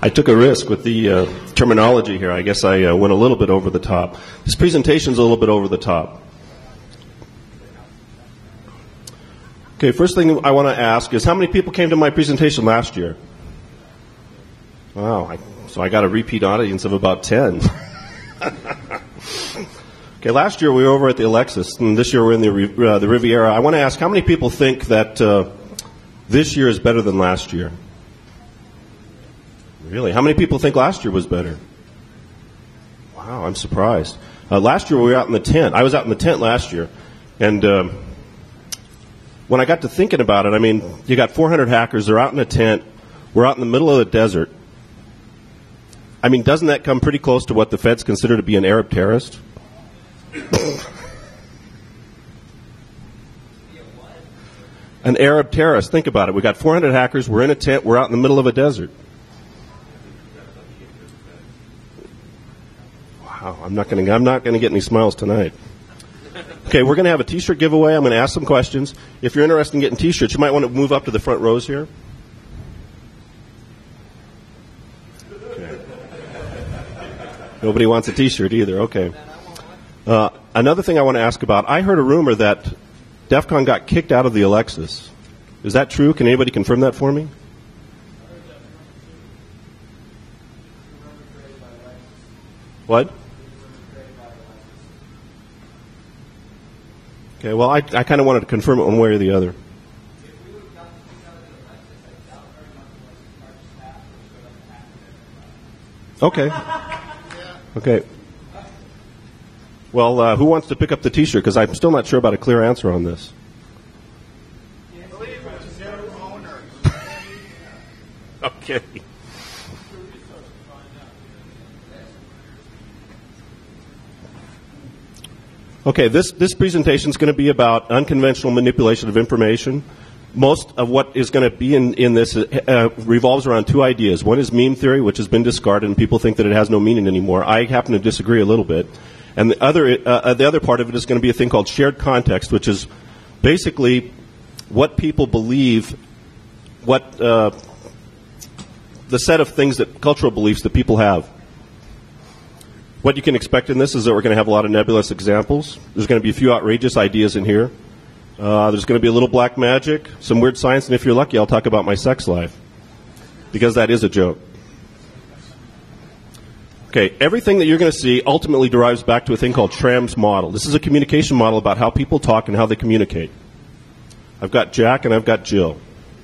I took a risk with the terminology here. I guess I went a little bit over the top. This presentation's a little bit over the top. Okay, first thing I want to ask is how many people came to my presentation last year? Wow, so I got a repeat audience of about 10. Okay, last year we were over at the Alexis, and this year we're in the Riviera. I want to ask how many people think that this year is better than last year? Really? How many people think last year was better? Wow, I'm surprised. Last year we were out in the tent. I was out in the tent last year, and when I got to thinking about it, I mean, you got 400 hackers. They're out in a tent. We're out in the middle of the desert. I mean, doesn't that come pretty close to what the feds consider to be an Arab terrorist? An Arab terrorist. Think about it. We got 400 hackers. We're in a tent. We're out in the middle of a desert. Wow. I'm not going to get any smiles tonight. Okay, we're going to have a T-shirt giveaway. I'm going to ask some questions. If you're interested in getting T-shirts, you might want to move up to the front rows here. Okay. Nobody wants a T-shirt either. Okay. Another thing I want to ask about, I heard a rumor that DEF CON got kicked out of the Alexis. Is that true? Can anybody confirm that for me? What? Okay, well, I kind of wanted to confirm it one way or the other. Okay. Okay. Well, who wants to pick up the T-shirt? Because I'm still not sure about a clear answer on this. Okay. Okay, this presentation is going to be about unconventional manipulation of information. Most of what is going to be in this revolves around two ideas. One is meme theory, which has been discarded, and people think that it has no meaning anymore. I happen to disagree a little bit. And the other part of it is going to be a thing called shared context, which is basically what people believe, what the set of things that cultural beliefs that people have. What you can expect in this is that we're going to have a lot of nebulous examples. There's going to be a few outrageous ideas in here. There's going to be a little black magic, some weird science, and if you're lucky, I'll talk about my sex life, because that is a joke. Okay, everything that you're going to see ultimately derives back to a thing called Schramm's model. This is a communication model about how people talk and how they communicate. I've got Jack and I've got Jill.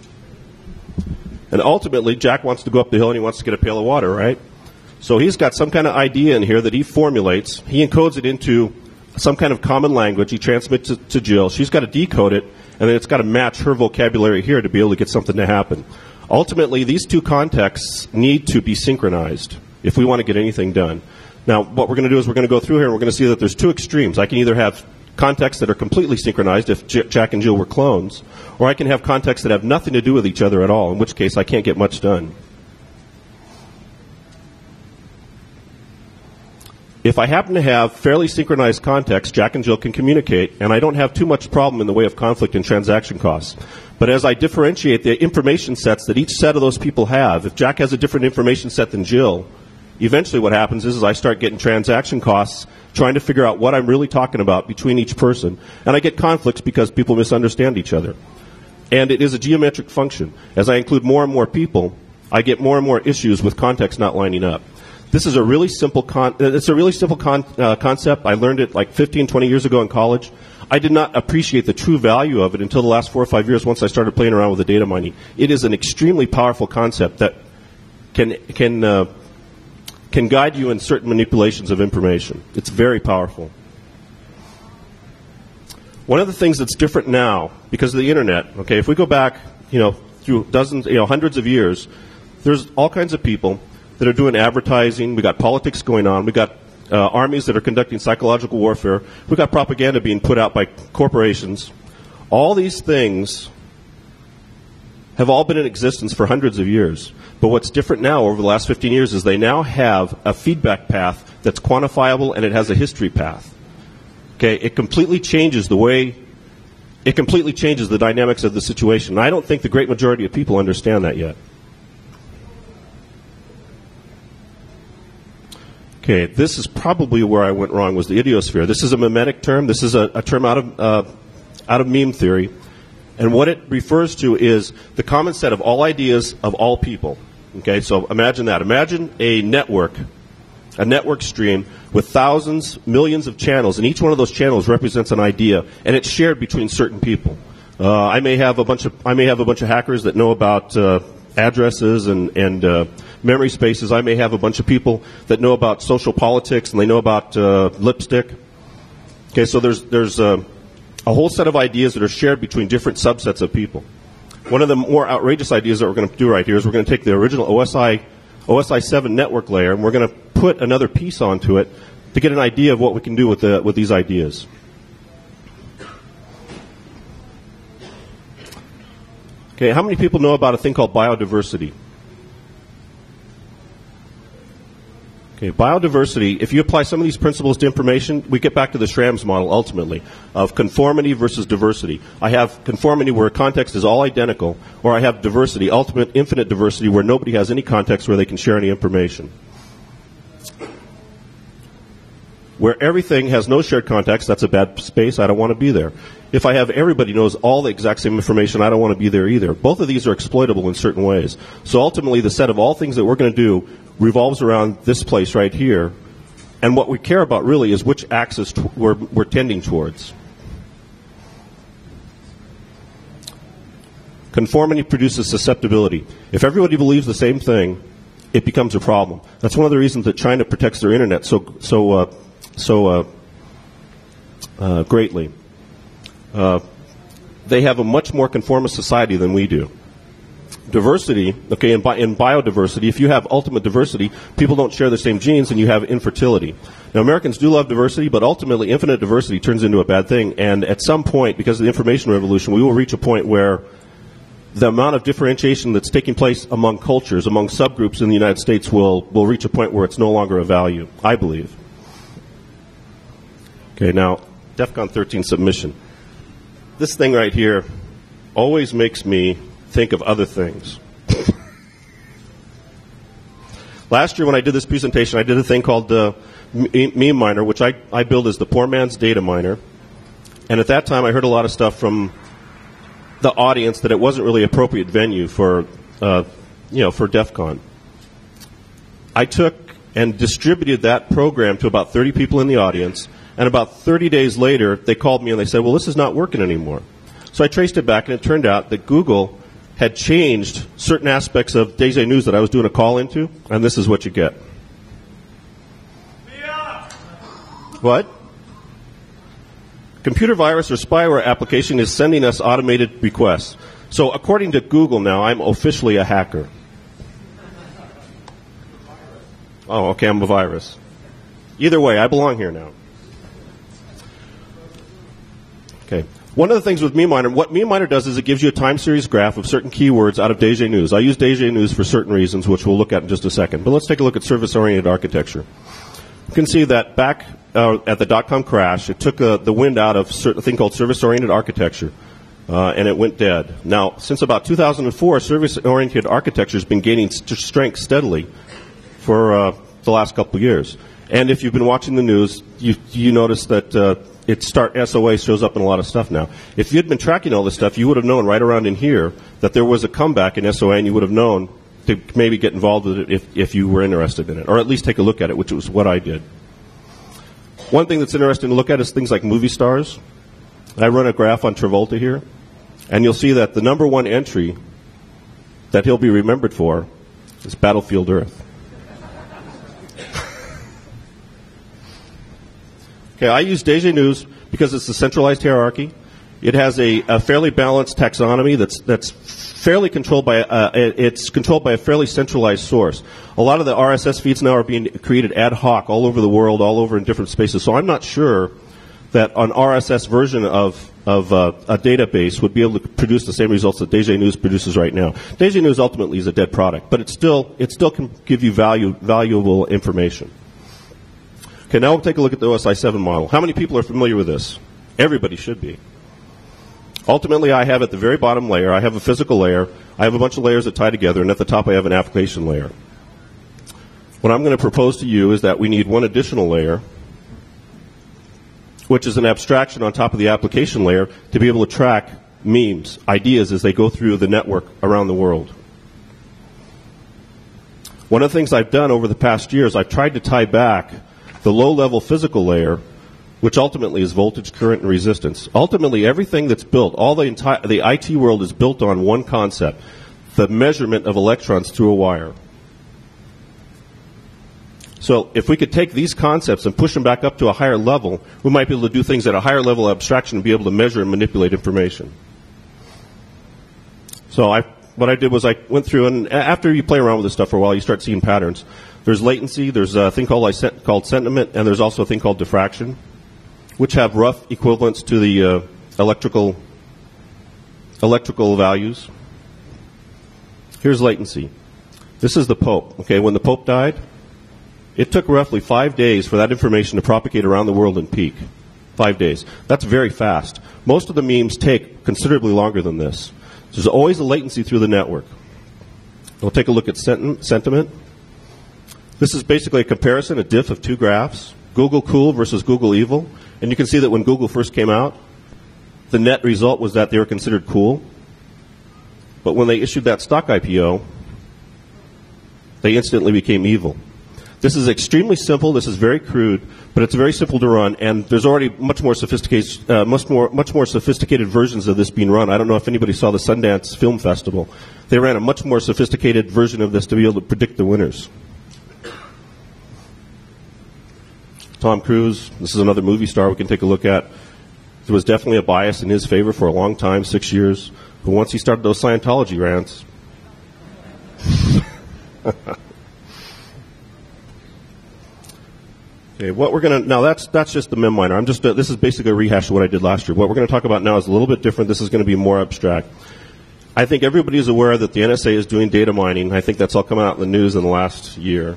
And ultimately, Jack wants to go up the hill and he wants to get a pail of water, right? So he's got some kind of idea in here that he formulates. He encodes it into some kind of common language. He transmits it to Jill. She's got to decode it, and then it's got to match her vocabulary here to be able to get something to happen. Ultimately, these two contexts need to be synchronized if we want to get anything done. Now, what we're going to do is we're going to go through here and we're going to see that there's two extremes. I can either have contexts that are completely synchronized if Jack and Jill were clones, or I can have contexts that have nothing to do with each other at all, in which case I can't get much done. If I happen to have fairly synchronized contexts, Jack and Jill can communicate, and I don't have too much problem in the way of conflict and transaction costs. But as I differentiate the information sets that each set of those people have, if Jack has a different information set than Jill, eventually what happens is I start getting transaction costs trying to figure out what I'm really talking about between each person, and I get conflicts because people misunderstand each other. And it is a geometric function. As I include more and more people, I get more and more issues with context not lining up. This is a really simple concept. I learned it like 15, 20 years ago in college. I did not appreciate the true value of it until the last 4 or 5 years once I started playing around with the data mining. It is an extremely powerful concept that can guide you in certain manipulations of information. It's very powerful. One of the things that's different now because of the internet, okay, if we go back, through dozens, hundreds of years, there's all kinds of people that are doing advertising. We got politics going on. We got armies that are conducting psychological warfare. We got propaganda being put out by corporations. All these things have all been in existence for hundreds of years. But what's different now over the last 15 years is they now have a feedback path that's quantifiable, and it has a history path. Okay, it completely changes the dynamics of the situation. And I don't think the great majority of people understand that yet. Okay, this is probably where I went wrong, was the idiosphere. This is a mimetic term. This is a term out of meme theory. And what it refers to is the common set of all ideas of all people. Okay, so imagine that. Imagine a network stream with thousands, millions of channels, and each one of those channels represents an idea, and it's shared between certain people. I may have a bunch of hackers that know about addresses and memory spaces. I may have a bunch of people that know about social politics and they know about lipstick. Okay, so there's a whole set of ideas that are shared between different subsets of people. One of the more outrageous ideas that we're going to do right here is we're going to take the original OSI 7 network layer and we're going to put another piece onto it to get an idea of what we can do with these ideas. Okay, how many people know about a thing called biodiversity? Okay, biodiversity, if you apply some of these principles to information, we get back to the Schramm's model ultimately of conformity versus diversity. I have conformity where context is all identical, or I have diversity, ultimate infinite diversity, where nobody has any context where they can share any information. Where everything has no shared context, that's a bad space, I don't want to be there. If I have everybody knows all the exact same information, I don't want to be there either. Both of these are exploitable in certain ways. So ultimately, the set of all things that we're going to do revolves around this place right here, and what we care about really is which axis we're tending towards. Conformity produces susceptibility. If everybody believes the same thing, it becomes a problem. That's one of the reasons that China protects their internet so greatly. They have a much more conformist society than we do. Diversity, okay, in biodiversity, if you have ultimate diversity, people don't share the same genes and you have infertility. Now, Americans do love diversity, but ultimately infinite diversity turns into a bad thing. And at some point, because of the information revolution, we will reach a point where the amount of differentiation that's taking place among cultures, among subgroups in the United States will reach a point where it's no longer a value, I believe. Okay, now, DEF CON 13 submission. This thing right here always makes me think of other things. Last year when I did this presentation, I did a thing called the Meme Miner, which I build as the poor man's data miner. And at that time, I heard a lot of stuff from the audience that it wasn't really appropriate venue for DEF CON. I took and distributed that program to about 30 people in the audience, and about 30 days later, they called me and they said, well, this is not working anymore. So I traced it back, and it turned out that Google had changed certain aspects of DayZ News that I was doing a call into, and this is what you get. What? Computer virus or spyware application is sending us automated requests. So according to Google now, I'm officially a hacker. Oh, okay, I'm a virus. Either way, I belong here now. Okay. One of the things with Meme Miner, what Meme Miner does is it gives you a time series graph of certain keywords out of DayZ News. I use DayZ News for certain reasons, which we'll look at in just a second. But let's take a look at service-oriented architecture. You can see that back at the .com crash, it took the wind out of a thing called service-oriented architecture, and it went dead. Now, since about 2004, service-oriented architecture has been gaining strength steadily for the last couple of years. And if you've been watching the news, you notice that SOA shows up in a lot of stuff now. If you'd been tracking all this stuff, you would have known right around in here that there was a comeback in SOA, and you would have known to maybe get involved with it if you were interested in it, or at least take a look at it, which was what I did. One thing that's interesting to look at is things like movie stars. I run a graph on Travolta here, and you'll see that the number one entry that he'll be remembered for is Battlefield Earth. Okay, I use DayZ News because it's a centralized hierarchy. It has a fairly balanced taxonomy that's fairly controlled by it's controlled by a fairly centralized source. A lot of the RSS feeds now are being created ad hoc all over the world, all over in different spaces. So I'm not sure that an RSS version of a database would be able to produce the same results that DayZ News produces right now. DayZ News ultimately is a dead product, but it still can give you valuable information. Okay, now we'll take a look at the OSI 7 model. How many people are familiar with this? Everybody should be. Ultimately, I have at the very bottom layer, I have a physical layer, I have a bunch of layers that tie together, and at the top I have an application layer. What I'm going to propose to you is that we need one additional layer, which is an abstraction on top of the application layer to be able to track memes, ideas as they go through the network around the world. One of the things I've done over the past year is I've tried to tie back the low-level physical layer, which ultimately is voltage, current, and resistance. Ultimately, everything that's built, all the IT world is built on one concept, the measurement of electrons through a wire. So if we could take these concepts and push them back up to a higher level, we might be able to do things at a higher level of abstraction and be able to measure and manipulate information. So what I did was I went through, and after you play around with this stuff for a while, you start seeing patterns. There's latency, there's a thing called sentiment, and there's also a thing called diffraction, which have rough equivalents to the electrical values. Here's latency. This is the Pope. Okay, when the Pope died, it took roughly 5 days for that information to propagate around the world and peak. 5 days. That's very fast. Most of the memes take considerably longer than this. There's always a latency through the network. We'll take a look at sentiment. This is basically a comparison, a diff of two graphs, Google cool versus Google evil. And you can see that when Google first came out, the net result was that they were considered cool. But when they issued that stock IPO, they instantly became evil. This is extremely simple. This is very crude, but it's very simple to run. And there's already much more sophisticated versions of this being run. I don't know if anybody saw the Sundance Film Festival. They ran a much more sophisticated version of this to be able to predict the winners. Tom Cruise. This is another movie star we can take a look at. There was definitely a bias in his favor for a long time, 6 years. But once he started those Scientology rants. Okay, what we're going to now that's just the mem miner. This is basically a rehash of what I did last year. What we're going to talk about now is a little bit different. This is going to be more abstract. I think everybody is aware that the NSA is doing data mining. I think that's all come out in the news in the last year.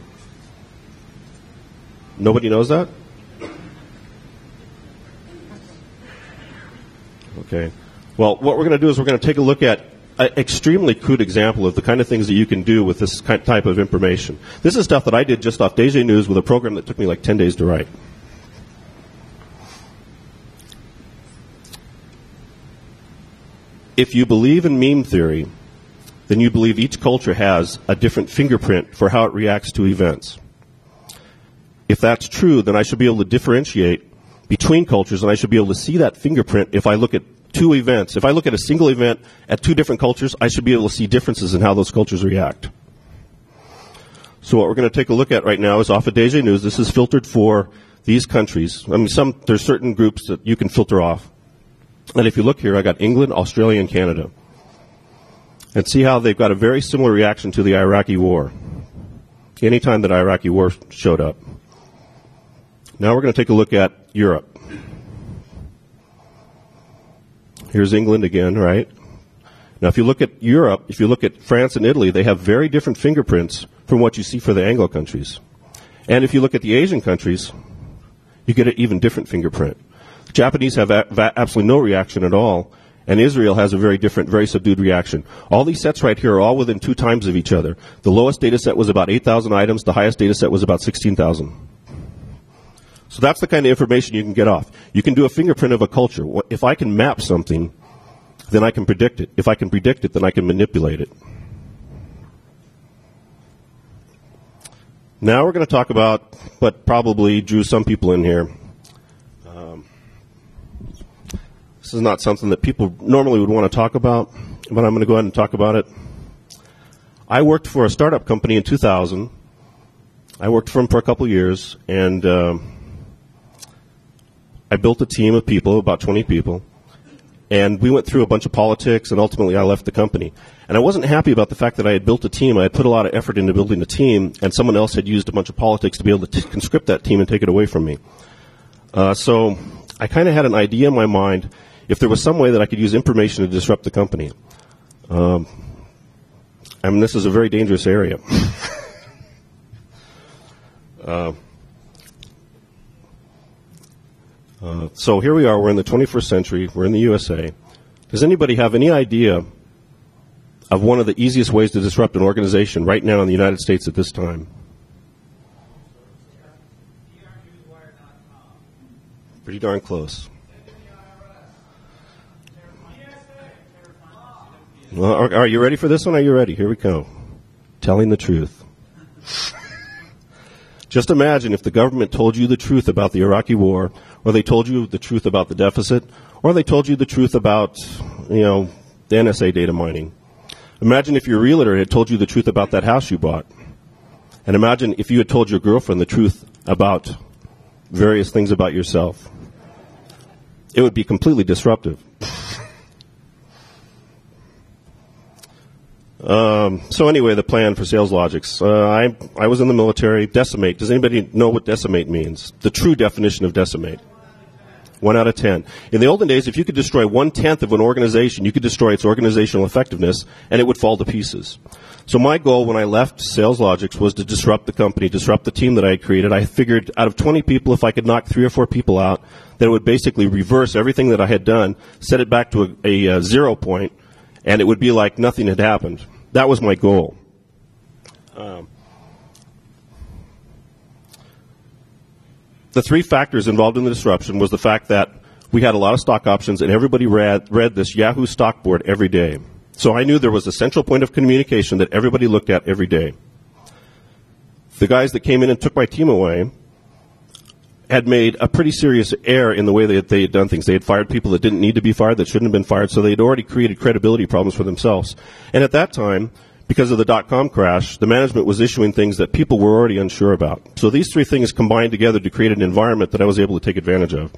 Nobody knows that? Okay. Well, what we're going to do is we're going to take a look at an extremely crude example of the kind of things that you can do with this type of information. This is stuff that I did just off DG News with a program that took me like 10 days to write. If you believe in meme theory, then you believe each culture has a different fingerprint for how it reacts to events. If that's true, then I should be able to differentiate between cultures, and I should be able to see that fingerprint if I look at two events. If I look at a single event at two different cultures, I should be able to see differences in how those cultures react. So what we're going to take a look at right now is off of DG News. This is filtered for these countries. I mean, there's certain groups that you can filter off. And if you look here, I got England, Australia, and Canada. And see how they've got a very similar reaction to the Iraqi war. Anytime that Iraqi war showed up. Now we're going to take a look at Europe. Here's England again, right? Now if you look at Europe, if you look at France and Italy, they have very different fingerprints from what you see for the Anglo countries. And if you look at the Asian countries, you get an even different fingerprint. The Japanese have absolutely no reaction at all, and Israel has a very different, very subdued reaction. All these sets right here are all within 2 times of each other. The lowest data set was about 8,000 items. The highest data set was about 16,000. So that's the kind of information you can get off. You can do a fingerprint of a culture. If I can map something, then I can predict it. If I can predict it, then I can manipulate it. Now we're going to talk about what probably drew some people in here. This is not something that people normally would want to talk about, but I'm going to go ahead and talk about it. I worked for a startup company in 2000. I worked for them for a couple years, and I built a team of people, about 20 people, and we went through a bunch of politics, and ultimately I left the company. And I wasn't happy about the fact that I had built a team. I had put a lot of effort into building a team, and someone else had used a bunch of politics to be able to conscript that team and take it away from me. So I kind of had an idea in my mind if there was some way that I could use information to disrupt the company. I mean, this is a very dangerous area. So here we are. We're in the 21st century. We're in the USA. Does anybody have any idea of one of the easiest ways to disrupt an organization right now in the United States at this time? Pretty darn close. Well, are you ready for this one? Are you ready? Here we go. Telling the truth. Just imagine if the government told you the truth about the Iraqi war, or they told you the truth about the deficit, or they told you the truth about, the NSA data mining. Imagine if your realtor had told you the truth about that house you bought. And imagine if you had told your girlfriend the truth about various things about yourself. It would be completely disruptive. So anyway, the plan for SalesLogix. I was in the military. Decimate. Does anybody know what decimate means? The true definition of decimate. 1 out of 10. In the olden days, if you could destroy 1/10 of an organization, you could destroy its organizational effectiveness, and it would fall to pieces. So my goal when I left SalesLogix was to disrupt the company, disrupt the team that I had created. I figured out of 20 people, if I could knock 3 or 4 people out, that it would basically reverse everything that I had done, set it back to a 0 point, and it would be like nothing had happened. That was my goal. The 3 factors involved in the disruption was the fact that we had a lot of stock options, and everybody read this Yahoo stock board every day. So I knew there was a central point of communication that everybody looked at every day. The guys that came in and took my team away had made a pretty serious error in the way that they had done things. They had fired people that didn't need to be fired, that shouldn't have been fired, so they had already created credibility problems for themselves. And at that time, because of the dot-com crash, the management was issuing things that people were already unsure about. So these 3 things combined together to create an environment that I was able to take advantage of.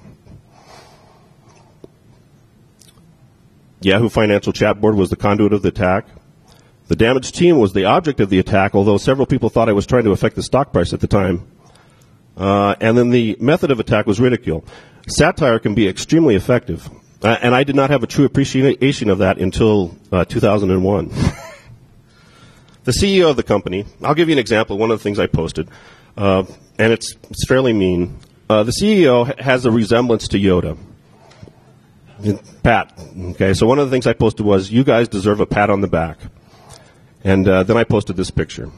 Yahoo Financial Chat Board was the conduit of the attack. The damaged team was the object of the attack, although several people thought I was trying to affect the stock price at the time. And then the method of attack was ridicule. Satire can be extremely effective, and I did not have a true appreciation of that until 2001. The CEO of the company, I'll give you an example, one of the things I posted, and it's fairly mean. The CEO has a resemblance to Yoda. Pat. Okay, so one of the things I posted was, you guys deserve a pat on the back. And then I posted this picture.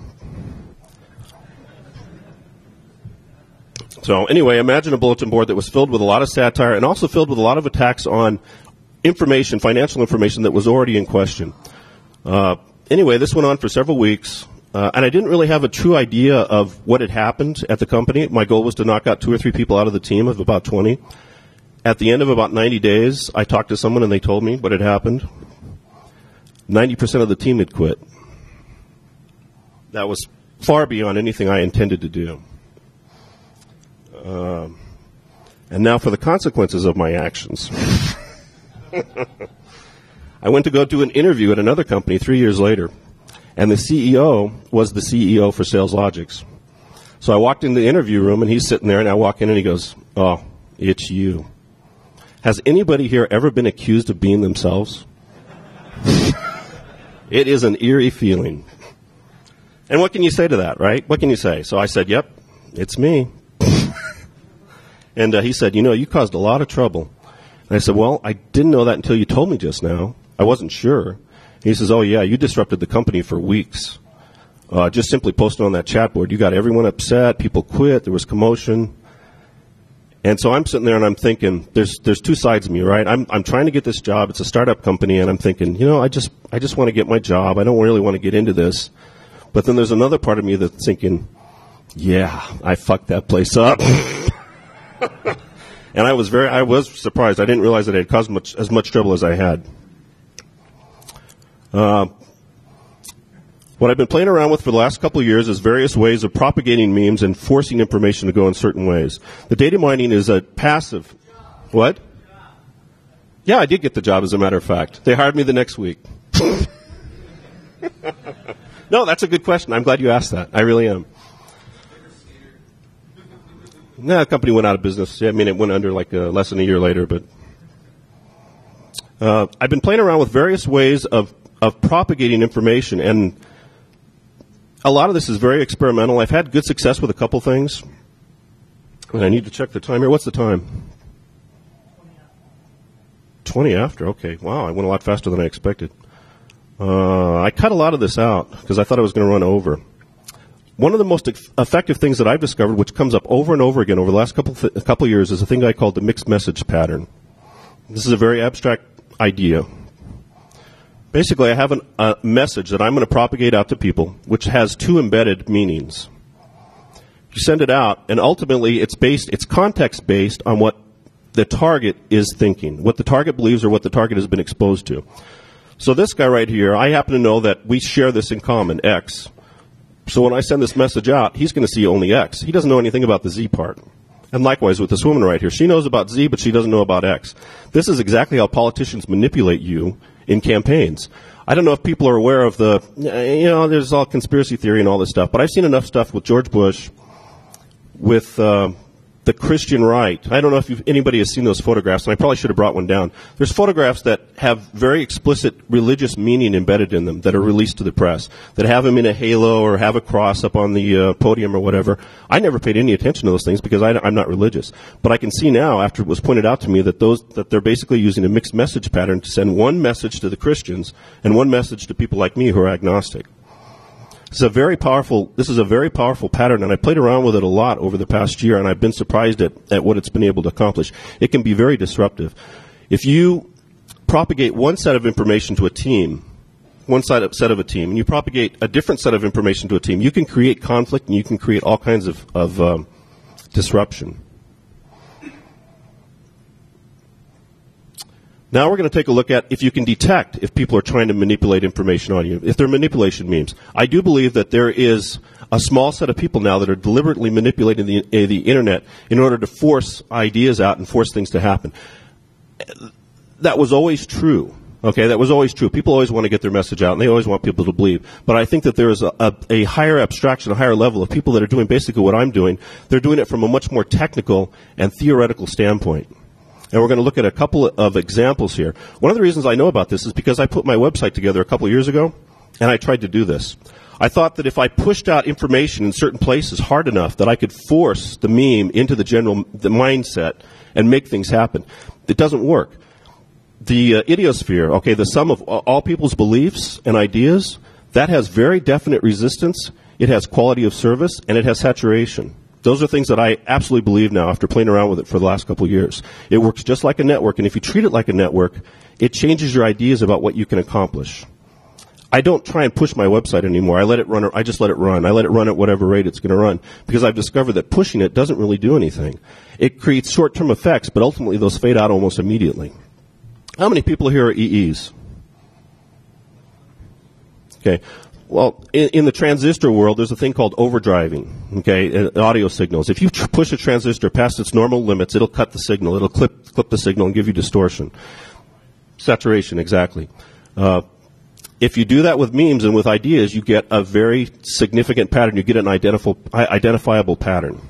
So anyway, imagine a bulletin board that was filled with a lot of satire and also filled with a lot of attacks on information, financial information that was already in question. Anyway, this went on for several weeks, and I didn't really have a true idea of what had happened at the company. My goal was to knock out 2 or 3 people out of the team of about 20. At the end of about 90 days, I talked to someone and they told me what had happened. 90% of the team had quit. That was far beyond anything I intended to do. And now for the consequences of my actions. I went to go do an interview at another company 3 years later, and the CEO was the CEO for SalesLogix. So I walked in the interview room, and he's sitting there, and I walk in, and he goes, "Oh, it's you. Has anybody here ever been accused of being themselves?" It is an eerie feeling. And what can you say to that, right? What can you say? So I said, "Yep, it's me." And he said, "You caused a lot of trouble." And I said, "Well, I didn't know that until you told me just now. I wasn't sure." And he says, "Oh, yeah, you disrupted the company for weeks. Just simply posting on that chat board. You got everyone upset. People quit. There was commotion." And so I'm sitting there and I'm thinking, there's 2 sides of me, right? I'm trying to get this job. It's a startup company, and I'm thinking, I just want to get my job. I don't really want to get into this. But then there's another part of me that's thinking, yeah, I fucked that place up. And I was surprised. I didn't realize that it had caused as much trouble as I had. What I've been playing around with for the last couple of years is various ways of propagating memes and forcing information to go in certain ways. The data mining is a passive. What? Yeah, I did get the job, as a matter of fact. They hired me the next week. No, that's a good question. I'm glad you asked that. I really am. No, the company went out of business. I mean, it went under less than a year later. But I've been playing around with various ways of propagating information, and a lot of this is very experimental. I've had good success with a couple things. And I need to check the time here. What's the time? 20 after. Okay. Wow, I went a lot faster than I expected. I cut a lot of this out because I thought I was going to run over. One of the most effective things that I've discovered, which comes up over and over again over the last couple of years, is a thing I call the mixed message pattern. This is a very abstract idea. Basically, I have a message that I'm going to propagate out to people, which has two embedded meanings. You send it out, and ultimately it's context based on what the target is thinking, what the target believes or what the target has been exposed to. So this guy right here, I happen to know that we share this in common, X. So when I send this message out, he's going to see only X. He doesn't know anything about the Z part. And likewise with this woman right here. She knows about Z, but she doesn't know about X. This is exactly how politicians manipulate you in campaigns. I don't know if people are aware of there's all conspiracy theory and all this stuff, but I've seen enough stuff with George Bush, with the Christian right. I don't know if anybody has seen those photographs, and I probably should have brought one down. There's photographs that have very explicit religious meaning embedded in them that are released to the press, that have him in a halo or have a cross up on the podium or whatever. I never paid any attention to those things because I'm not religious. But I can see now, after it was pointed out to me, that they're basically using a mixed message pattern to send one message to the Christians and one message to people like me who are agnostic. This is a very powerful pattern, and I played around with it a lot over the past year, and I've been surprised at what it's been able to accomplish. It can be very disruptive. If you propagate one set of information to a team, set of a team, and you propagate a different set of information to a team, you can create conflict and you can create all kinds of disruption. Now we're going to take a look at if you can detect if people are trying to manipulate information on you, if they're manipulation memes. I do believe that there is a small set of people now that are deliberately manipulating the internet in order to force ideas out and force things to happen. That was always true. Okay, that was always true. People always want to get their message out, and they always want people to believe. But I think that there is a higher abstraction, a higher level of people that are doing basically what I'm doing. They're doing it from a much more technical and theoretical standpoint. And we're going to look at a couple of examples here. One of the reasons I know about this is because I put my website together a couple of years ago, and I tried to do this. I thought that if I pushed out information in certain places hard enough that I could force the meme into the mindset and make things happen. It doesn't work. The idiosphere, okay, the sum of all people's beliefs and ideas, that has very definite resistance, it has quality of service, and it has saturation. Those are things that I absolutely believe now after playing around with it for the last couple of years. It works just like a network, and if you treat it like a network, it changes your ideas about what you can accomplish. I don't try and push my website anymore. I just let it run. I let it run at whatever rate it's going to run because I've discovered that pushing it doesn't really do anything. It creates short-term effects, but ultimately those fade out almost immediately. How many people here are EEs? Okay. Well, in the transistor world, there's a thing called overdriving, okay, audio signals. If you push a transistor past its normal limits, it'll cut the signal. It'll clip the signal and give you distortion. Saturation, exactly. If you do that with memes and with ideas, you get a very significant pattern. You get an identifiable pattern.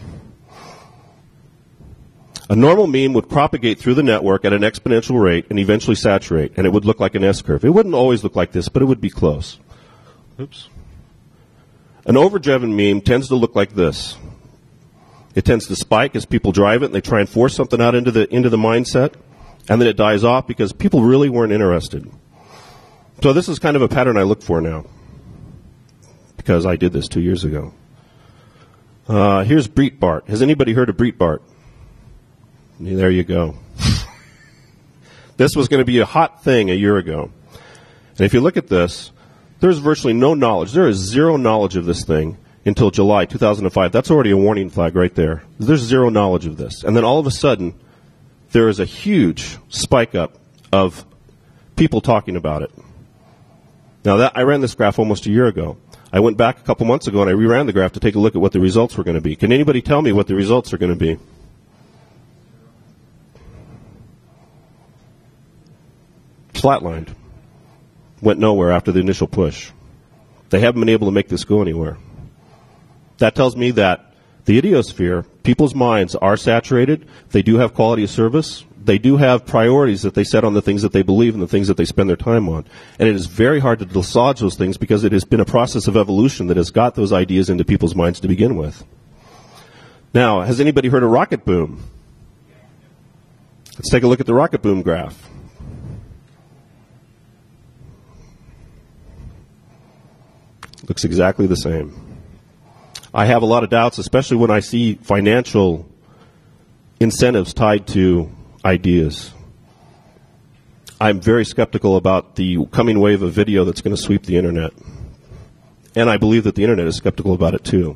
A normal meme would propagate through the network at an exponential rate and eventually saturate, and it would look like an S-curve. It wouldn't always look like this, but it would be close. Oops. An overdriven meme tends to look like this. It tends to spike as people drive it and they try and force something out into the mindset, and then it dies off because people really weren't interested. So this is kind of a pattern I look for now because I did this 2 years ago. Here's Breitbart. Has anybody heard of Breitbart? There you go. This was going to be a hot thing a year ago. And if you look at this, there's virtually no knowledge. There is zero knowledge of this thing until July 2005. That's already a warning flag right there. There's zero knowledge of this. And then all of a sudden, there is a huge spike up of people talking about it. Now, I ran this graph almost a year ago. I went back a couple months ago and I reran the graph to take a look at what the results were going to be. Can anybody tell me what the results are going to be? Flatlined. Went nowhere after the initial push. They haven't been able to make this go anywhere. That tells me that the idiosphere, people's minds are saturated. They do have quality of service. They do have priorities that they set on the things that they believe and the things that they spend their time on. And it is very hard to dislodge those things because it has been a process of evolution that has got those ideas into people's minds to begin with. Now, has anybody heard of rocket boom? Let's take a look at the rocket boom graph. Looks exactly the same. I have a lot of doubts, especially when I see financial incentives tied to ideas. I'm very skeptical about the coming wave of video that's going to sweep the internet. And I believe that the internet is skeptical about it too.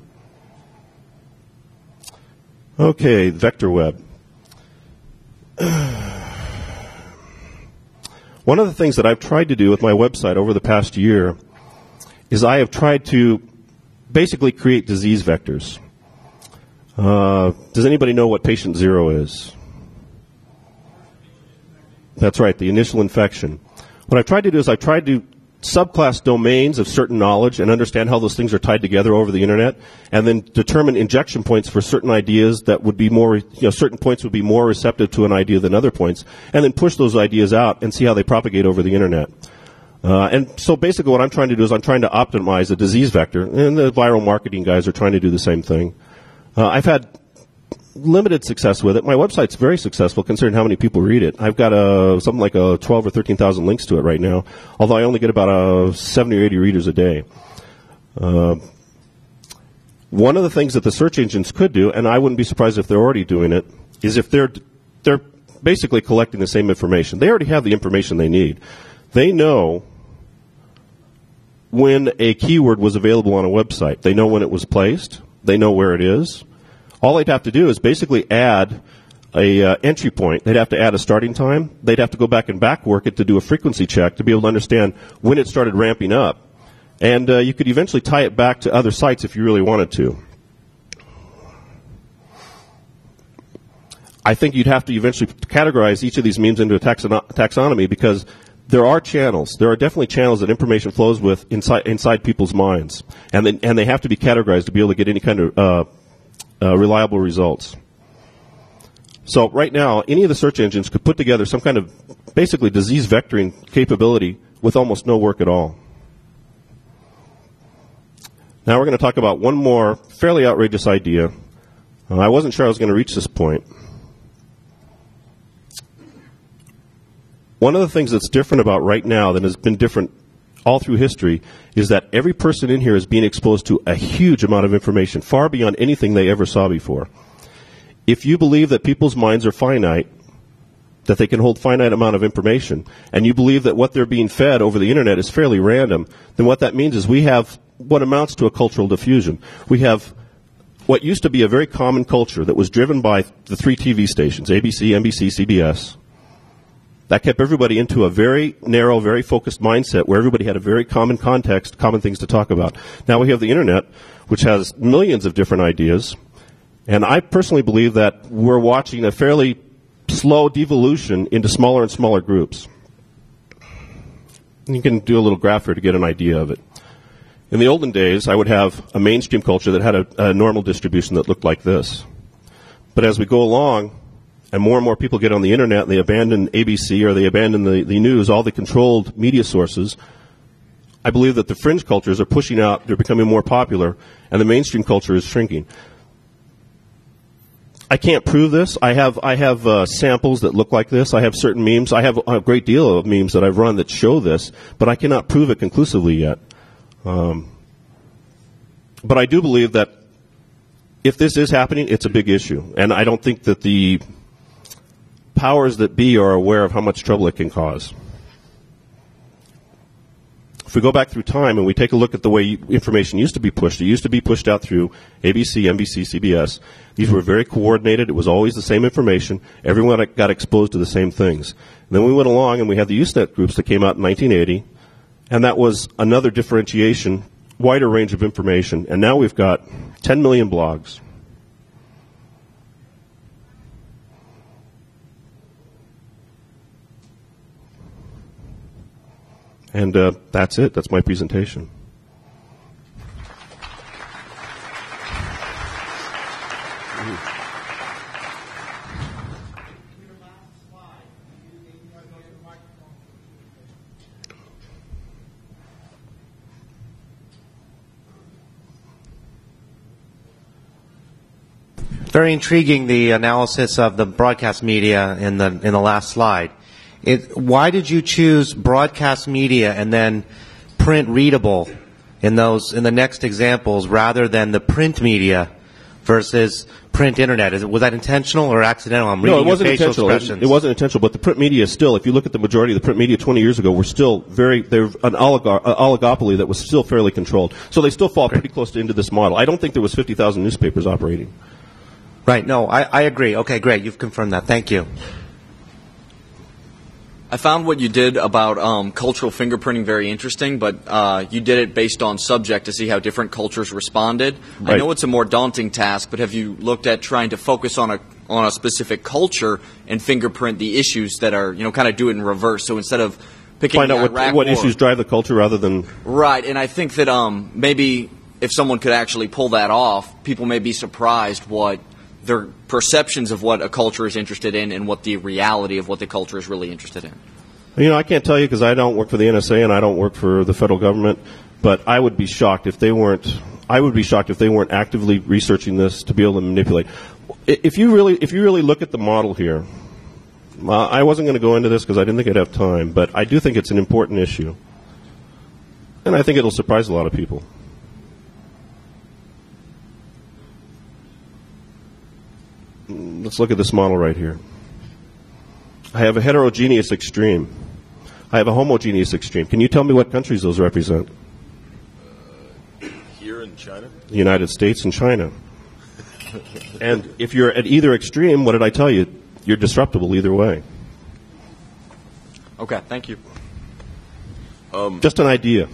Okay, vector web. One of the things that I've tried to do with my website over the past year is I have tried to basically create disease vectors. Does anybody know what patient zero is? That's right, the initial infection. What I've tried to do is I've tried to subclass domains of certain knowledge and understand how those things are tied together over the internet, and then determine injection points for certain ideas that would be more, certain points would be more receptive to an idea than other points, and then push those ideas out and see how they propagate over the internet. And so basically what I'm trying to do is I'm trying to optimize a disease vector, and the viral marketing guys are trying to do the same thing. I've had limited success with it. My website's very successful considering how many people read it. I've got something like 12 or 13,000 links to it right now, although I only get about 70 or 80 readers a day. One of the things that the search engines could do, and I wouldn't be surprised if they're already doing it, is if they're basically collecting the same information. They already have the information they need. They know when a keyword was available on a website. They know when it was placed. They know where it is. All they'd have to do is basically add a entry point. They'd have to add a starting time. They'd have to go back and backwork it to do a frequency check to be able to understand when it started ramping up. And you could eventually tie it back to other sites if you really wanted to. I think you'd have to eventually categorize each of these memes into a taxonomy because there are channels. There are definitely channels that information flows with inside people's minds. And they have to be categorized to be able to get any kind of reliable results. So right now, any of the search engines could put together some kind of basically disease vectoring capability with almost no work at all. Now we're going to talk about one more fairly outrageous idea. I wasn't sure I was going to reach this point. One of the things that's different about right now that has been different all through history is that every person in here is being exposed to a huge amount of information, far beyond anything they ever saw before. If you believe that people's minds are finite, that they can hold finite amount of information, and you believe that what they're being fed over the internet is fairly random, then what that means is we have what amounts to a cultural diffusion. We have what used to be a very common culture that was driven by the 3 TV stations, ABC, NBC, CBS. That kept everybody into a very narrow, very focused mindset where everybody had a very common context, common things to talk about. Now we have the internet, which has millions of different ideas, and I personally believe that we're watching a fairly slow devolution into smaller and smaller groups. You can do a little graph here to get an idea of it. In the olden days, I would have a mainstream culture that had a normal distribution that looked like this. But as we go along, and more people get on the internet, and they abandon ABC or they abandon the news, all the controlled media sources, I believe that the fringe cultures are pushing out, they're becoming more popular, and the mainstream culture is shrinking. I can't prove this. I have samples that look like this. I have certain memes. I have a great deal of memes that I've run that show this, but I cannot prove it conclusively yet. But I do believe that if this is happening, it's a big issue. And I don't think that the powers that be are aware of how much trouble it can cause. If we go back through time and we take a look at the way information used to be pushed, it used to be pushed out through ABC, NBC, CBS. These were very coordinated. It was always the same information. Everyone got exposed to the same things. And then we went along and we had the Usenet groups that came out in 1980, and that was another differentiation, wider range of information. And now we've got 10 million blogs. And that's it. That's my presentation. Very intriguing, the analysis of the broadcast media in the last slide. Why did you choose broadcast media and then print readable in the next examples rather than the print media versus print internet? Was that intentional or accidental? I'm reading No, it wasn't your facial intentional. expressions. It wasn't intentional, but the print media still, if you look at the majority of the print media 20 years ago, were still they're an oligopoly that was still fairly controlled. So they still fall pretty close into this model. I don't think there was 50,000 newspapers operating. Right. No, I agree. Okay, great. You've confirmed that. Thank you. I found what you did about cultural fingerprinting very interesting, but you did it based on subject to see how different cultures responded. Right. I know it's a more daunting task, but have you looked at trying to focus on a specific culture and fingerprint the issues that are, kind of do it in reverse? So instead of picking Find out what issues drive the culture rather than... Right, and I think that maybe if someone could actually pull that off, people may be surprised what their perceptions of what a culture is interested in and what the reality of what the culture is really interested in. I can't tell you because I don't work for the NSA and I don't work for the federal government, but I would be shocked if they weren't actively researching this to be able to manipulate. If you really look at the model here, I wasn't going to go into this because I didn't think I'd have time, but I do think it's an important issue. And I think it'll surprise a lot of people. Let's look at this model right here. I have a heterogeneous extreme. I have a homogeneous extreme. Can you tell me what countries those represent? Here in China? The United States and China. And if you're at either extreme, what did I tell you? You're disruptible either way. Okay, thank you. Just an idea.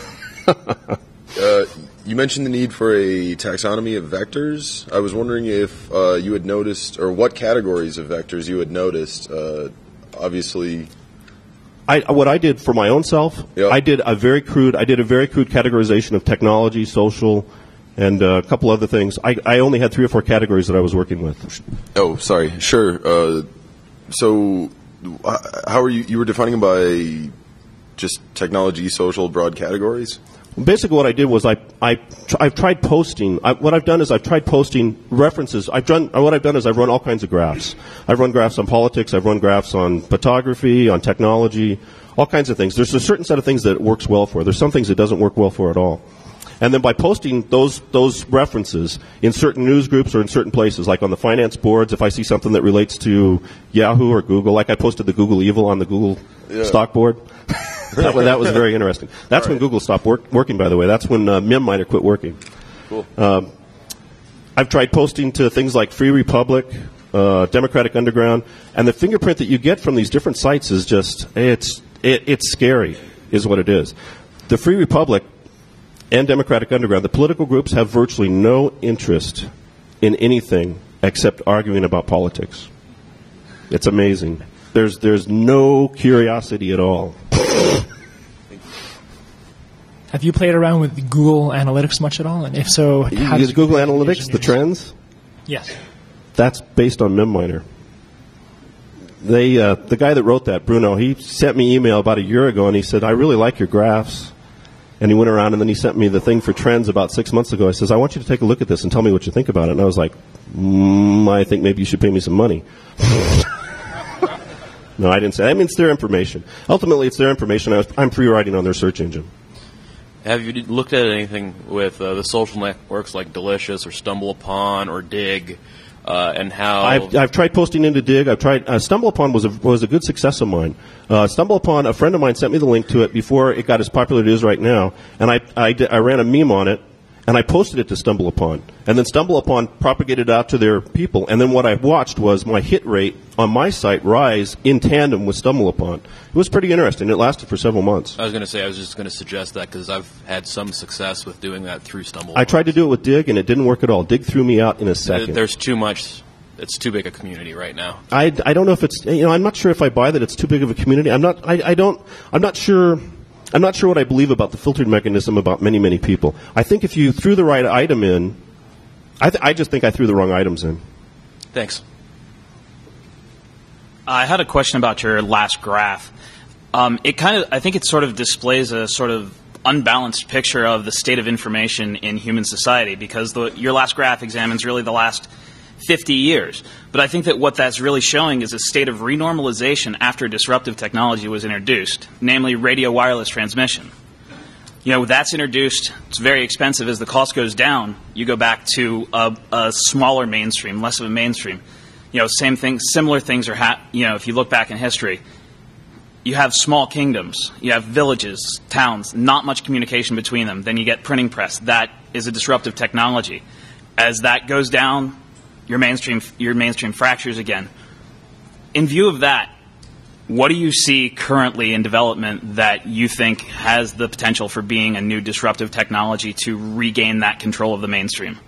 You mentioned the need for a taxonomy of vectors. I was wondering if you had noticed, or what categories of vectors you had noticed. Obviously, what I did for my own self, Yep. I did a very crude categorization of technology, social, and a couple other things. I only had 3 or 4 categories that I was working with. oh, sorry, sure. So, how are you were defining them by just technology, social, broad categories? Basically, what I did was I've tried posting. What I've done is I've tried posting references. What I've done is I've run all kinds of graphs. I've run graphs on politics. I've run graphs on photography, on technology, all kinds of things. There's a certain set of things that it works well for. There's some things it doesn't work well for at all. And then by posting those references in certain news groups or in certain places, like on the finance boards, if I see something that relates to Yahoo or Google, like I posted the Google Evil on the Google stock board. That was very interesting. That's when Google stopped working, by the way. That's when MIM quit working. Cool. I've tried posting to things like Free Republic, Democratic Underground, and the fingerprint that you get from these different sites is just, it's scary, is what it is. The Free Republic and Democratic Underground, the political groups have virtually no interest in anything except arguing about politics. It's amazing. There's no curiosity at all. Have you played around with Google Analytics much at all? And if so, how Is does Google Analytics the trends? Yes. That's based on MemMiner. The guy that wrote that, Bruno, he sent me an email about a year ago, and he said, I really like your graphs. And he went around, and then he sent me the thing for trends about 6 months ago. I says, I want you to take a look at this and tell me what you think about it. And I was like, I think maybe you should pay me some money. No, I didn't say. I mean, it's their information. Ultimately, it's their information. I'm free writing on their search engine. Have you looked at anything with the social networks like Delicious or StumbleUpon or Dig, and how I've tried posting into Dig. I've tried. StumbleUpon was a good success of mine. StumbleUpon, a friend of mine sent me the link to it before it got as popular as it is right now, and I ran a meme on it. And I posted it to StumbleUpon. And then StumbleUpon propagated it out to their people. And then what I watched was my hit rate on my site rise in tandem with StumbleUpon. It was pretty interesting. It lasted for several months. I was just going to suggest that because I've had some success with doing that through StumbleUpon. I tried to do it with Dig, and it didn't work at all. Dig threw me out in a second. There's too much. It's too big a community right now. I don't know if it's, I'm not sure if I buy that it's too big of a community. I'm not sure what I believe about the filtering mechanism about many, many people. I think if you threw the right item in, I just think I threw the wrong items in. Thanks. I had a question about your last graph. I think it sort of displays a sort of unbalanced picture of the state of information in human society because your last graph examines really the last 50 years. But I think that what that's really showing is a state of renormalization after disruptive technology was introduced, namely radio wireless transmission. That's introduced. It's very expensive. As the cost goes down, you go back to a smaller mainstream, less of a mainstream. Same thing. Similar things are. If you look back in history, you have small kingdoms, you have villages, towns, not much communication between them. Then you get printing press. That is a disruptive technology. As that goes down, your mainstream fractures again. In view of that, what do you see currently in development that you think has the potential for being a new disruptive technology to regain that control of the mainstream?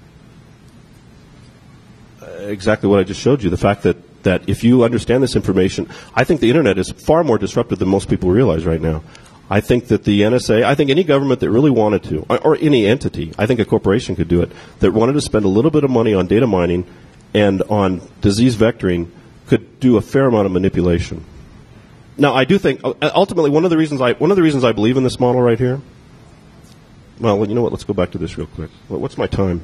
Exactly what I just showed you. The fact that if you understand this information, I think the Internet is far more disruptive than most people realize right now. I think that the NSA, I think any government that really wanted to, or any entity, I think a corporation could do it, that wanted to spend a little bit of money on data mining and on disease vectoring could do a fair amount of manipulation. Now, I do think, ultimately, one of the reasons I believe in this model right here, well, you know what, let's go back to this real quick. What's my time?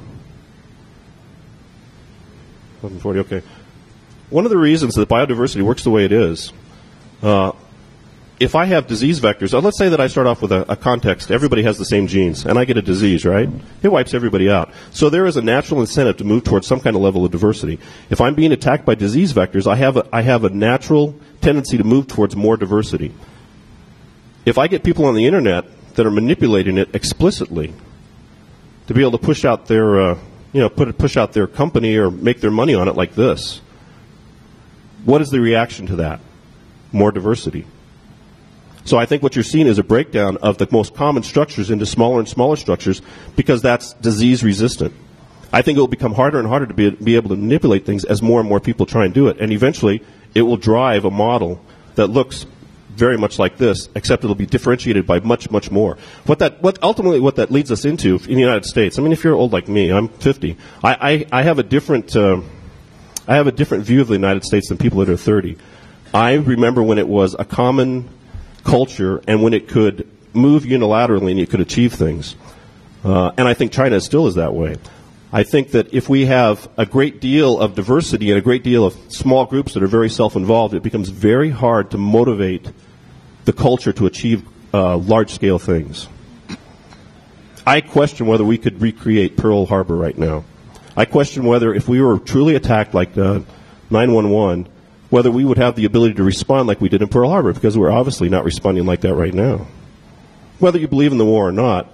11:40, okay. One of the reasons that biodiversity works the way it is, if I have disease vectors, let's say that I start off with a context, everybody has the same genes, and I get a disease, right? It wipes everybody out. So there is a natural incentive to move towards some kind of level of diversity. If I'm being attacked by disease vectors, I have a natural tendency to move towards more diversity. If I get people on the Internet that are manipulating it explicitly to be able to push out their, push out their company or make their money on it like this, what is the reaction to that? More diversity. So I think what you're seeing is a breakdown of the most common structures into smaller and smaller structures because that's disease resistant. I think it will become harder and harder to be able to manipulate things as more and more people try and do it. And eventually it will drive a model that looks very much like this, except it'll be differentiated by much, much more. What that leads us into in the United States, I mean, if you're old like me, I'm 50, I have a different view of the United States than people that are 30. I remember when it was a common culture and when it could move unilaterally and it could achieve things. And I think China still is that way. I think that if we have a great deal of diversity and a great deal of small groups that are very self-involved, it becomes very hard to motivate the culture to achieve large-scale things. I question whether we could recreate Pearl Harbor right now. I question whether if we were truly attacked like 9/11, whether we would have the ability to respond like we did in Pearl Harbor, because we're obviously not responding like that right now. Whether you believe in the war or not,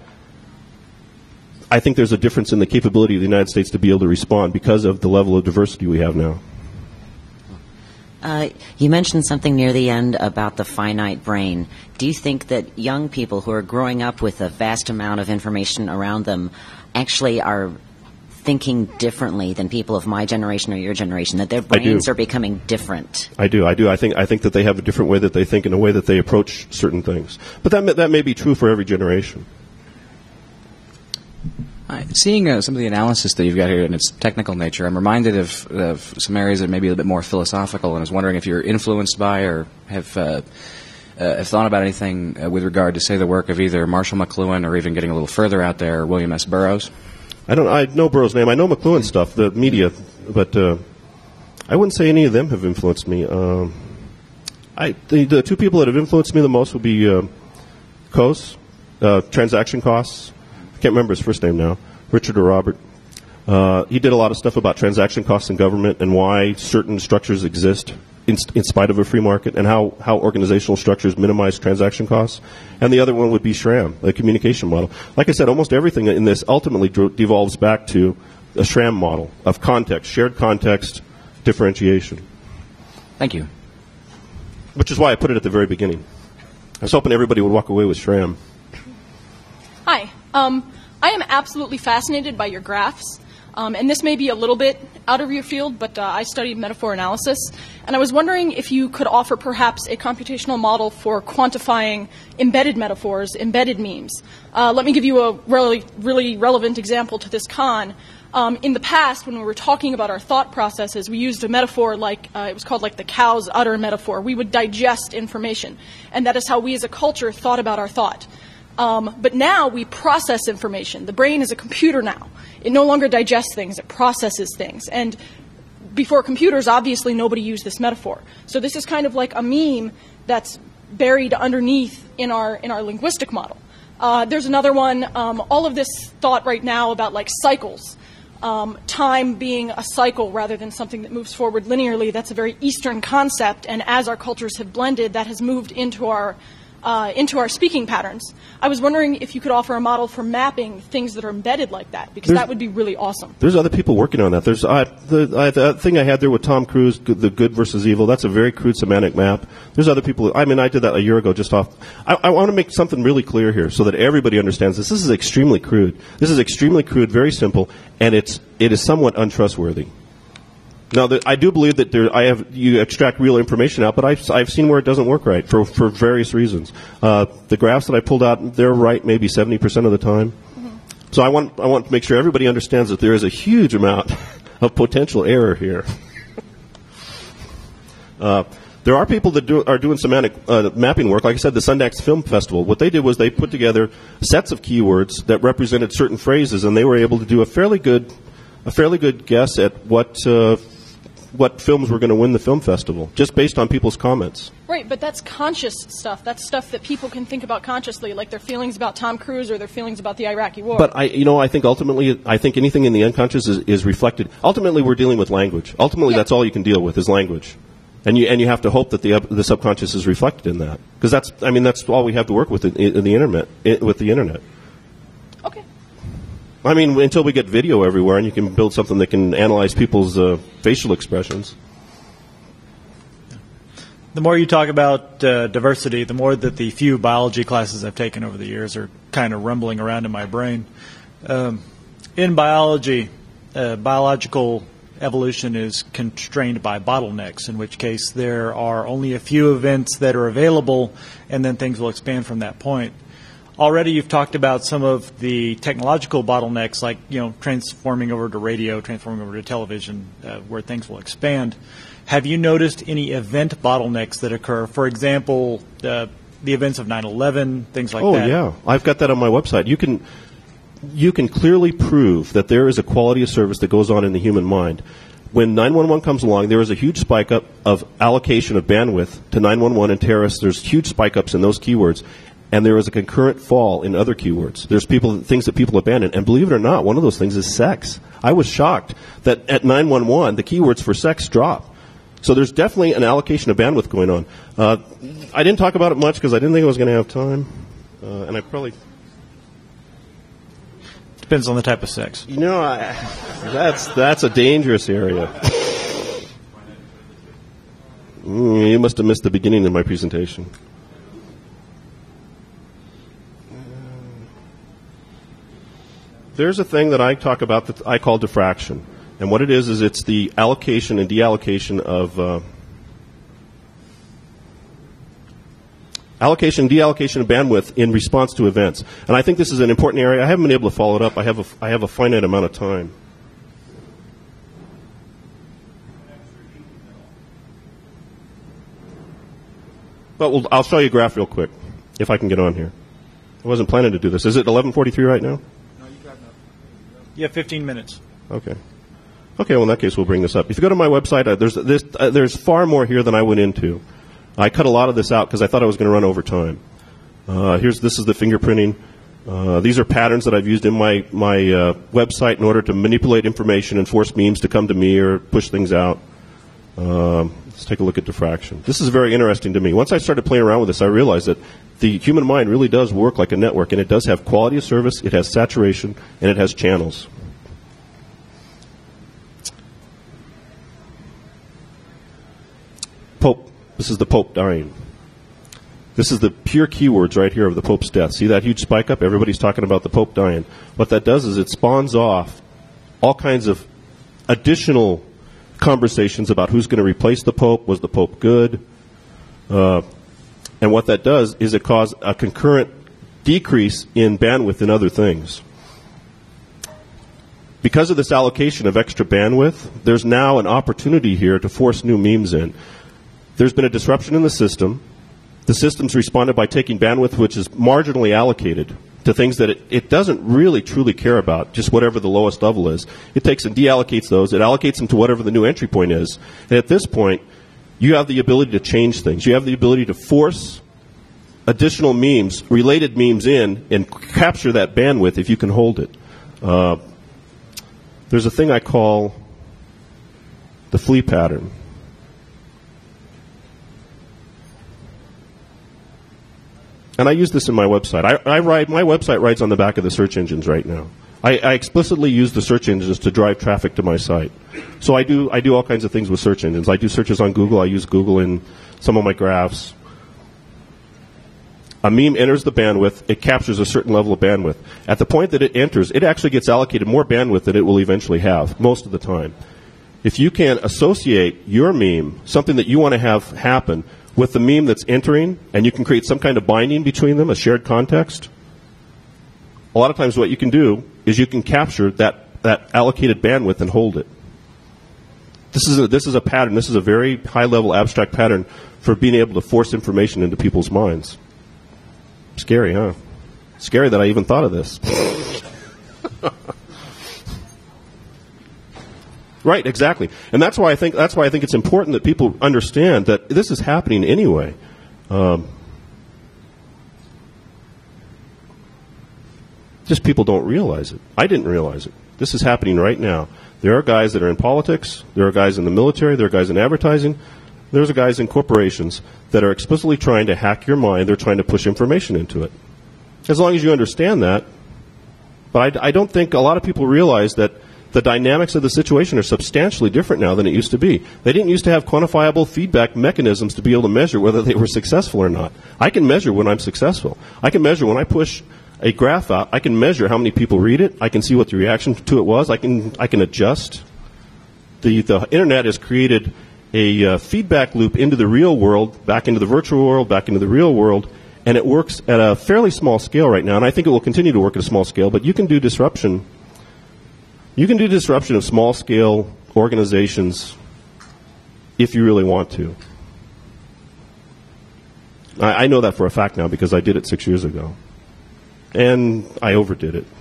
I think there's a difference in the capability of the United States to be able to respond because of the level of diversity we have now. You mentioned something near the end about the finite brain. Do you think that young people who are growing up with a vast amount of information around them actually are thinking differently than people of my generation or your generation, that their brains are becoming different? I do. I think that they have a different way that they think and a way that they approach certain things. But that may be true for every generation. Seeing some of the analysis that you've got here in its technical nature, I'm reminded of some areas that may be a little bit more philosophical, and I was wondering if you're influenced by or have thought about anything with regard to, say, the work of either Marshall McLuhan or even getting a little further out there, William S. Burroughs. I know Burroughs' name. I know McLuhan's stuff, the media, but I wouldn't say any of them have influenced me. The two people that have influenced me the most would be Coase, transaction costs. I can't remember his first name now, Richard or Robert. He did a lot of stuff about transaction costs in government and why certain structures exist in spite of a free market, and how organizational structures minimize transaction costs. And the other one would be Schramm, the communication model. Like I said, almost everything in this ultimately devolves back to a Schramm model of context, shared context, differentiation. Thank you. Which is why I put it at the very beginning. I was hoping everybody would walk away with Schramm. Hi. I am absolutely fascinated by your graphs. And this may be a little bit out of your field, but I studied metaphor analysis. And I was wondering if you could offer perhaps a computational model for quantifying embedded metaphors, embedded memes. Let me give you a really relevant example to this con. In the past, when we were talking about our thought processes, we used a metaphor like, it was called like the cow's udder metaphor. We would digest information. And that is how we as a culture thought about our thought. But now we process information. The brain is a computer now. It no longer digests things. It processes things. And before computers, obviously nobody used this metaphor. So this is kind of like a meme that's buried underneath in our linguistic model. There's another one, all of this thought right now about like cycles. Time being a cycle rather than something that moves forward linearly. That's a very Eastern concept, and as our cultures have blended, that has moved into our speaking patterns. I was wondering if you could offer a model for mapping things that are embedded like that, because that would be really awesome. There's other people working on that. There's the thing I had there with Tom Cruise, the good versus evil. That's a very crude semantic map. There's other people. I mean, I did that a year ago just off. I want to make something really clear here so that everybody understands this. This is extremely crude. This is extremely crude, very simple, and it is somewhat untrustworthy. Now, I do believe that you extract real information out, but I've seen where it doesn't work right for various reasons. The graphs that I pulled out, they're right maybe 70% of the time. Mm-hmm. So I want to make sure everybody understands that there is a huge amount of potential error here. There are people that are doing semantic mapping work. Like I said, the Sundance Film Festival. What they did was they put together sets of keywords that represented certain phrases, and they were able to do a fairly good guess at what films were going to win the film festival, just based on people's comments. Right, but that's conscious stuff. That's stuff that people can think about consciously, like their feelings about Tom Cruise or their feelings about the Iraqi war. But I think ultimately, anything in the unconscious is reflected. Ultimately, we're dealing with language. Ultimately, that's all you can deal with is language, and you have to hope that the subconscious is reflected in that, because that's all we have to work with in the internet. With the internet. Okay. I mean, until we get video everywhere and you can build something that can analyze people's facial expressions. The more you talk about diversity, the more that the few biology classes I've taken over the years are kind of rumbling around in my brain. In biology, biological evolution is constrained by bottlenecks, in which case there are only a few events that are available, and then things will expand from that point. Already you've talked about some of the technological bottlenecks, like transforming over to radio, transforming over to television, where things will expand. Have you noticed any event bottlenecks that occur? For example, the events of 9/11, things like that. Oh yeah, I've got that on my website. You can clearly prove that there is a quality of service that goes on in the human mind. When 911 comes along, there is a huge spike up of allocation of bandwidth to 911 and terrorists. There's huge spike ups in those keywords. And there is a concurrent fall in other keywords. There's things that people abandon. And believe it or not, one of those things is sex. I was shocked that at 911, the keywords for sex drop. So there's definitely an allocation of bandwidth going on. I didn't talk about it much because I didn't think I was going to have time. And I probably... Depends on the type of sex. That's a dangerous area. You must have missed the beginning of my presentation. There's a thing that I talk about that I call diffraction. And what it is it's the allocation and deallocation of deallocation of bandwidth in response to events. And I think this is an important area. I haven't been able to follow it up. I have a finite amount of time. But I'll show you a graph real quick, if I can get on here. I wasn't planning to do this. Is it 11:43 right now? You have 15 minutes. Okay. Well, in that case, we'll bring this up. If you go to my website, there's far more here than I went into. I cut a lot of this out because I thought I was going to run over time. This is the fingerprinting. These are patterns that I've used in my website in order to manipulate information and force memes to come to me or push things out. Let's take a look at diffraction. This is very interesting to me. Once I started playing around with this, I realized that the human mind really does work like a network, and it does have quality of service, it has saturation, and it has channels. Pope. This is the Pope dying. This is the pure keywords right here of the Pope's death. See that huge spike up? Everybody's talking about the Pope dying. What that does is it spawns off all kinds of additional conversations about who's going to replace the Pope. Was the Pope good? And what that does is it causes a concurrent decrease in bandwidth in other things. Because of this allocation of extra bandwidth, there's now an opportunity here to force new memes in. There's been a disruption in the system. The system's responded by taking bandwidth which is marginally allocated to things that it doesn't really truly care about, just whatever the lowest level is. It takes and deallocates those. It allocates them to whatever the new entry point is. And at this point, you have the ability to change things. You have the ability to force additional memes, related memes in, and capture that bandwidth if you can hold it. There's a thing I call the flea pattern. And I use this in my website. My website rides on the back of the search engines right now. I explicitly use the search engines to drive traffic to my site. So I do all kinds of things with search engines. I do searches on Google. I use Google in some of my graphs. A meme enters the bandwidth. It captures a certain level of bandwidth. At the point that it enters, it actually gets allocated more bandwidth than it will eventually have, most of the time. If you can associate your meme, something that you want to have happen, with the meme that's entering, and you can create some kind of binding between them, a shared context, a lot of times what you can do is you can capture that allocated bandwidth and hold it. This is a pattern. This is a very high-level abstract pattern for being able to force information into people's minds. Scary, huh? Scary that I even thought of this. Right, exactly. And that's why I think it's important that people understand that this is happening anyway. Just people don't realize it. I didn't realize it. This is happening right now. There are guys that are in politics. There are guys in the military. There are guys in advertising. There's guys in corporations that are explicitly trying to hack your mind. They're trying to push information into it. As long as you understand that. But I don't think a lot of people realize that the dynamics of the situation are substantially different now than it used to be. They didn't used to have quantifiable feedback mechanisms to be able to measure whether they were successful or not. I can measure when I'm successful. I can measure when I push a graph out. I can measure how many people read it. I can see what the reaction to it was. I can adjust. The internet has created a feedback loop into the real world, back into the virtual world, back into the real world, and it works at a fairly small scale right now, and I think it will continue to work at a small scale, but you can do disruption. You can do disruption of small-scale organizations if you really want to. I know that for a fact now because I did it 6 years ago. And I overdid it.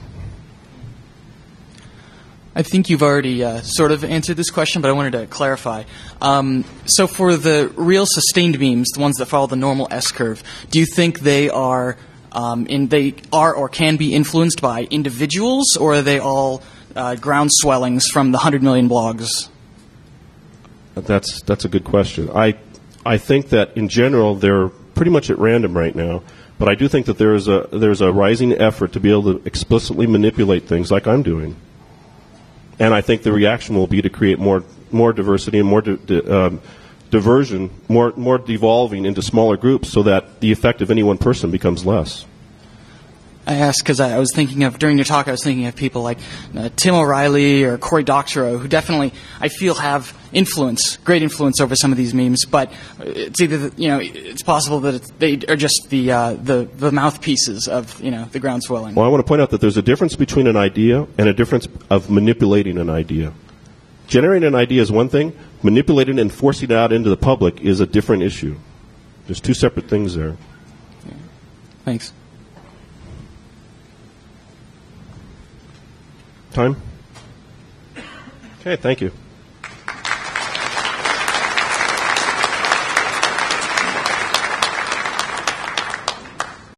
I think you've already sort of answered this question, but I wanted to clarify. So for the real sustained memes, the ones that follow the normal S-curve, do you think they are or can be influenced by individuals, or are they all ground swellings from the 100 million blogs? That's a good question. I think that in general they're pretty much at random right now, but I do think that there's a rising effort to be able to explicitly manipulate things like I'm doing, and I think the reaction will be to create more diversity and more diversion, more devolving into smaller groups, so that the effect of any one person becomes less. I asked because I was thinking of, during your talk, I was thinking of people like Tim O'Reilly or Cory Doctorow, who definitely, I feel, have great influence over some of these memes, but it's either, it's possible that they are just the mouthpieces of, the ground swelling. Well, I want to point out that there's a difference between an idea and a difference of manipulating an idea. Generating an idea is one thing. Manipulating and forcing it out into the public is a different issue. There's two separate things there. Yeah. Thanks. Time? Okay, thank you.